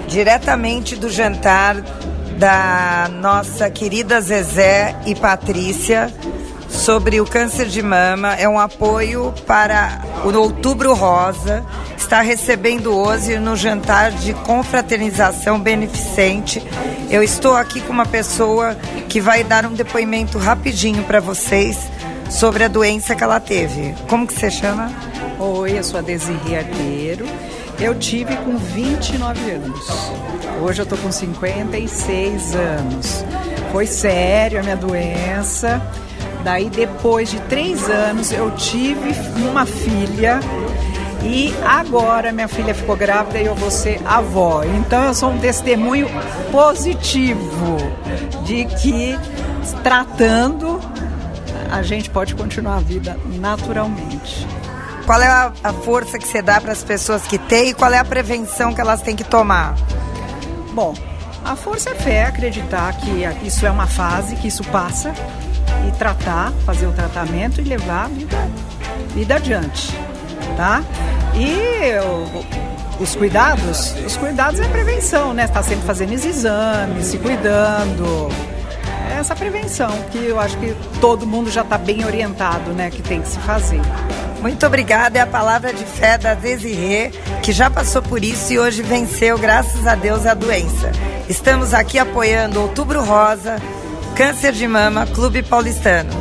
diretamente do jantar da nossa querida Zezé e Patrícia sobre o câncer de mama. É um apoio para o Outubro Rosa. Está recebendo hoje no jantar de confraternização beneficente. Eu estou aqui com uma pessoa que vai dar um depoimento rapidinho para vocês sobre a doença que ela teve. Como que você chama? Oi, eu sou a Desirê Arteiro. Eu tive com 29 anos. Hoje eu tô com 56 anos. Foi sério a minha doença. Daí, depois de 3 anos, eu tive uma filha. E agora minha filha ficou grávida e eu vou ser avó. Então eu sou um testemunho positivo de que, tratando, a gente pode continuar a vida naturalmente. Qual é a força que você dá para as pessoas que têm e qual é a prevenção que elas têm que tomar? Bom, a força é fé, acreditar que isso é uma fase, que isso passa, e tratar, fazer o tratamento e levar a vida adiante, tá? E os cuidados é a prevenção, né? Tá sempre fazendo esses exames, se cuidando. É essa prevenção que eu acho que todo mundo já está bem orientado, né? Que tem que se fazer. Muito obrigada, é a palavra de fé da Desirê, que já passou por isso e hoje venceu, graças a Deus, a doença. Estamos aqui apoiando Outubro Rosa, Câncer de Mama, Clube Paulistano.